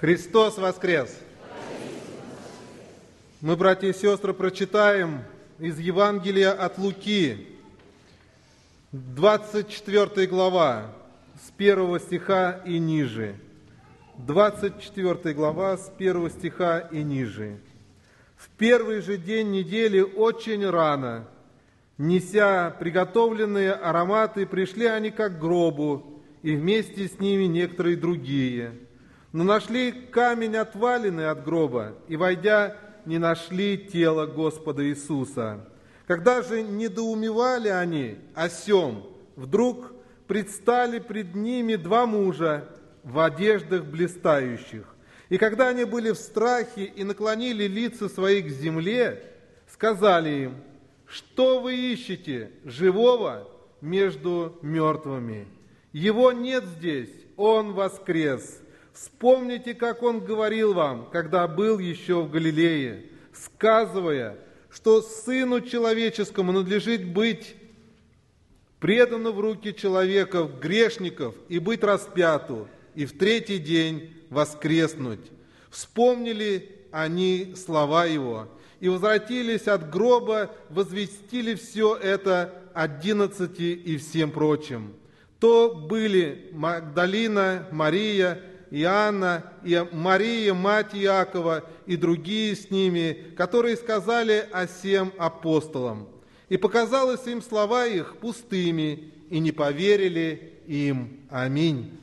Христос воскрес! Мы, братья и сестры, прочитаем из Евангелия от Луки, 24 глава, с 1 стиха и ниже. 24 глава, с 1 стиха и ниже. «В первый же день недели очень рано, неся приготовленные ароматы, пришли они к гробу, и вместе с ними некоторые другие. Но нашли камень отваленный от гроба, и, войдя, не нашли тело Господа Иисуса. Когда же недоумевали они о сем, вдруг предстали пред ними два мужа в одеждах блистающих. И когда они были в страхе и наклонили лица свои к земле, сказали им: что вы ищете живого между мертвыми? Его нет здесь, он воскрес. Вспомните, как он говорил вам, когда был еще в Галилее, сказывая, что Сыну Человеческому надлежит быть предану в руки человеков, грешников, и быть распяту, и в третий день воскреснуть. Вспомнили они слова его, и возвратились от гроба, возвестили все это 11 и всем прочим. То были Магдалина, Мария, Иоанна, и Мария, мать Иакова, и другие с ними, которые сказали о сем апостолам. И показалось им слова их пустыми, и не поверили им. Аминь.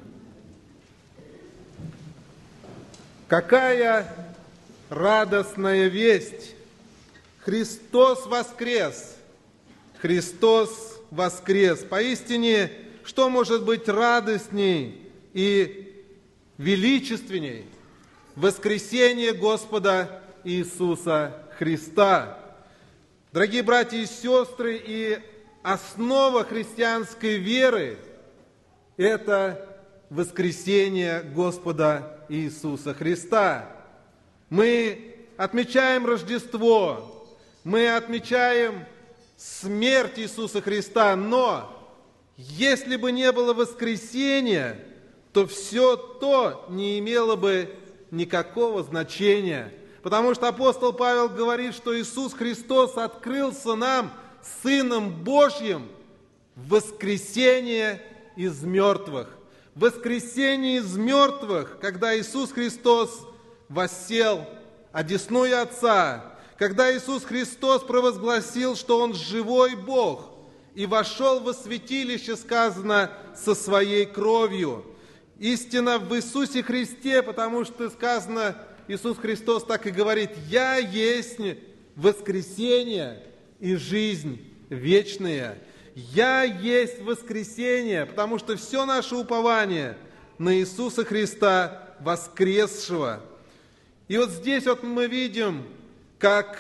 Какая радостная весть! Христос воскрес! Христос воскрес! Поистине, что может быть радостней и величественней воскресение Господа Иисуса Христа? Дорогие братья и сестры, и основа христианской веры – это воскресение Господа Иисуса Христа. Мы отмечаем Рождество, мы отмечаем смерть Иисуса Христа, но если бы не было воскресения, то все то не имело бы никакого значения. Потому что апостол Павел говорит, что Иисус Христос открылся нам, Сыном Божьим, в воскресение из мертвых. Воскресение из мертвых, когда Иисус Христос воссел одесную Отца, когда Иисус Христос провозгласил, что Он живой Бог, и вошел во святилище, сказано, со Своей кровью. Истина в Иисусе Христе, потому что сказано, Иисус Христос так и говорит: «Я есть воскресение и жизнь вечная». «Я есть воскресение», потому что все наше упование на Иисуса Христа воскресшего. И вот здесь вот мы видим, как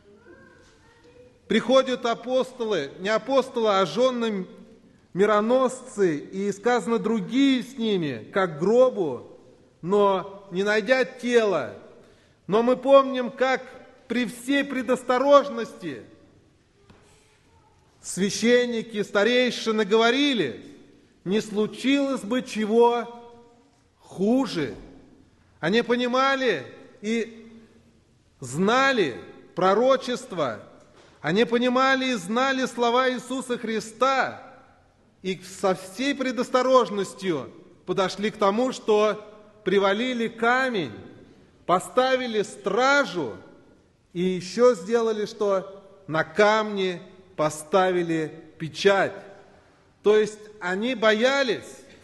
приходят апостолы, не апостолы, а жженные мироносцы, и сказано, другие с ними, как к гробу, но не найдя тела. Но мы помним, как при всей предосторожности священники, старейшины говорили: не случилось бы чего хуже. Они понимали и знали пророчество, они понимали и знали слова Иисуса Христа, и со всей предосторожностью подошли к тому, что привалили камень, поставили стражу, и еще сделали, что на камне поставили печать. То есть они боялись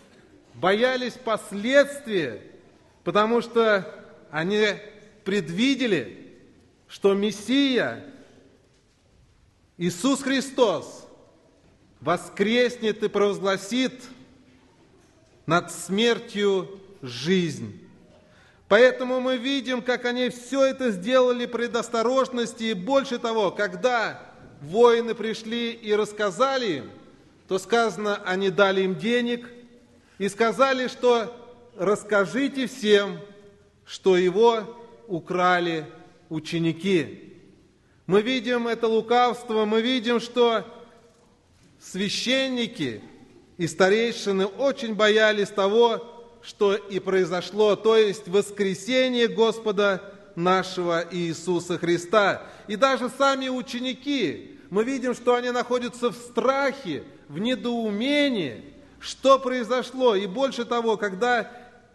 последствий, потому что они предвидели, что Мессия, Иисус Христос, воскреснет и провозгласит над смертью жизнь. Поэтому мы видим, как они все это сделали предосторожности, и больше того, когда воины пришли и рассказали им, то сказано, они дали им денег и сказали, что расскажите всем, что его украли ученики. Мы видим это лукавство, мы видим, что священники и старейшины очень боялись того, что и произошло, то есть воскресение Господа нашего Иисуса Христа. И даже сами ученики, мы видим, что они находятся в страхе, в недоумении, что произошло. И больше того, когда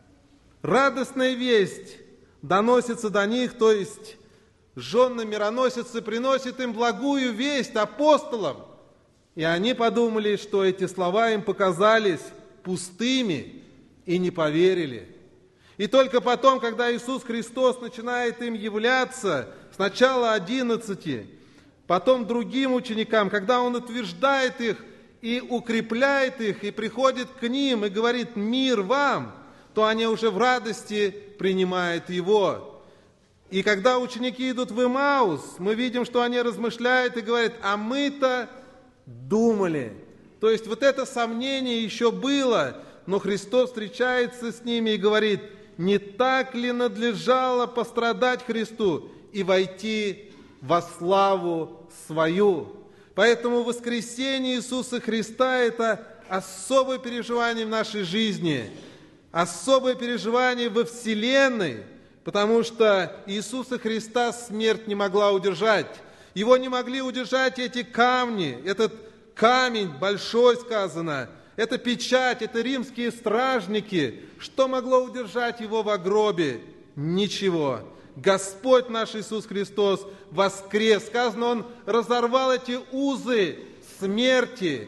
радостная весть доносится до них, то есть жены мироносицы приносят им благую весть апостолам, и они подумали, что эти слова им показались пустыми и не поверили. И только потом, когда Иисус Христос начинает им являться, сначала 11, потом другим ученикам, когда Он утверждает их и укрепляет их, и приходит к ним и говорит «мир вам», то они уже в радости принимают Его. И когда ученики идут в Эмаус, мы видим, что они размышляют и говорят: а мы-то думали. То есть вот это сомнение еще было, но Христос встречается с ними и говорит: не так ли надлежало пострадать Христу и войти во славу свою? Поэтому воскресение Иисуса Христа – это особое переживание в нашей жизни, особое переживание во Вселенной, потому что Иисуса Христа смерть не могла удержать. Его не могли удержать эти камни, этот камень большой, сказано, это печать, это римские стражники. Что могло удержать его в гробе? Ничего. Господь наш Иисус Христос воскрес. Сказано, Он разорвал эти узы смерти,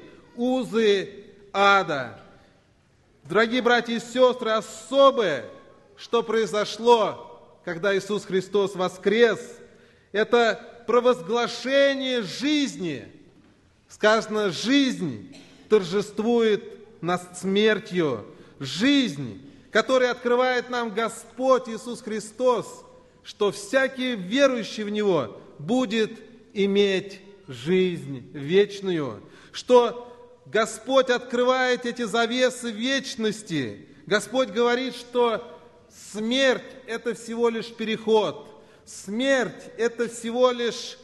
узы ада. Дорогие братья и сестры, особое, что произошло, когда Иисус Христос воскрес, это провозглашение жизни. Сказано, жизнь торжествует над смертью. Жизнь, которую открывает нам Господь Иисус Христос, что всякий верующий в Него будет иметь жизнь вечную. Что Господь открывает эти завесы вечности. Господь говорит, что смерть – это всего лишь переход. Смерть – это всего лишь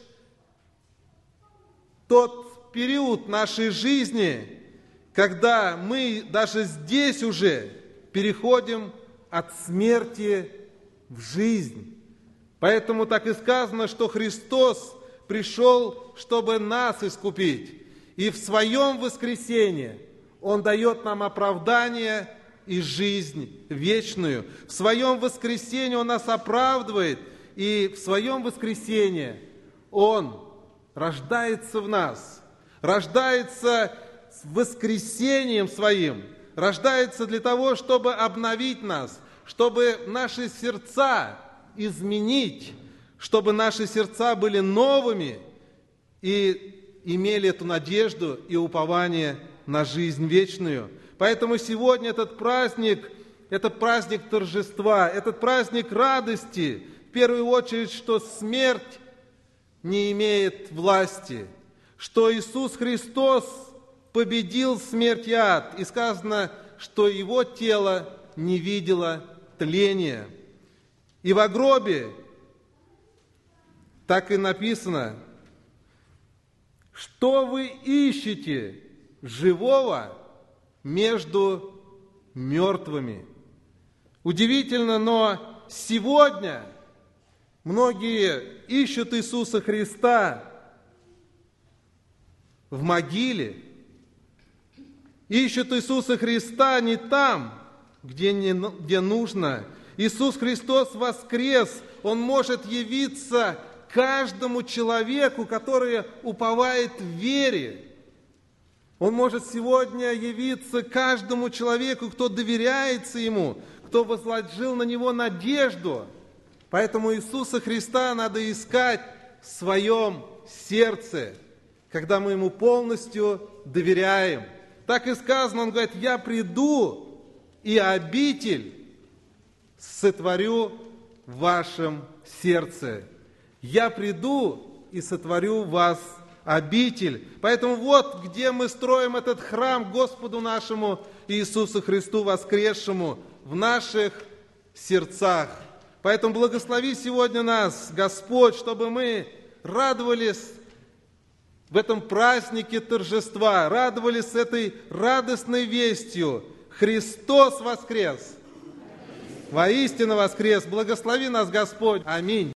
тот период нашей жизни, когда мы даже здесь уже переходим от смерти в жизнь. Поэтому так и сказано, что Христос пришел, чтобы нас искупить. И в Своем воскресении Он дает нам оправдание и жизнь вечную. В Своем воскресении Он нас оправдывает, и в Своем воскресении Он рождается в нас, рождается с воскресением Своим, рождается для того, чтобы обновить нас, чтобы наши сердца изменить, чтобы наши сердца были новыми и имели эту надежду и упование на жизнь вечную. Поэтому сегодня этот праздник – это праздник торжества, этот праздник радости, в первую очередь, что смерть не имеет власти, что Иисус Христос победил смерть и ад, и сказано, что Его тело не видело тления. И в гробе так и написано: что вы ищете живого между мертвыми. Удивительно, но сегодня многие ищут Иисуса Христа в могиле, ищут Иисуса Христа не там, где нужно. Иисус Христос воскрес, Он может явиться каждому человеку, который уповает в вере. Он может сегодня явиться каждому человеку, кто доверяется Ему, кто возложил на Него надежду. Поэтому Иисуса Христа надо искать в своем сердце, когда мы Ему полностью доверяем. Так и сказано, Он говорит: «Я приду и обитель сотворю в вашем сердце». Я приду и сотворю в вас обитель. Поэтому вот где мы строим этот храм Господу нашему Иисусу Христу воскресшему, в наших сердцах. Поэтому благослови сегодня нас, Господь, чтобы мы радовались в этом празднике торжества, радовались этой радостной вестью. Христос воскрес! Воистину воскрес! Благослови нас Господь! Аминь!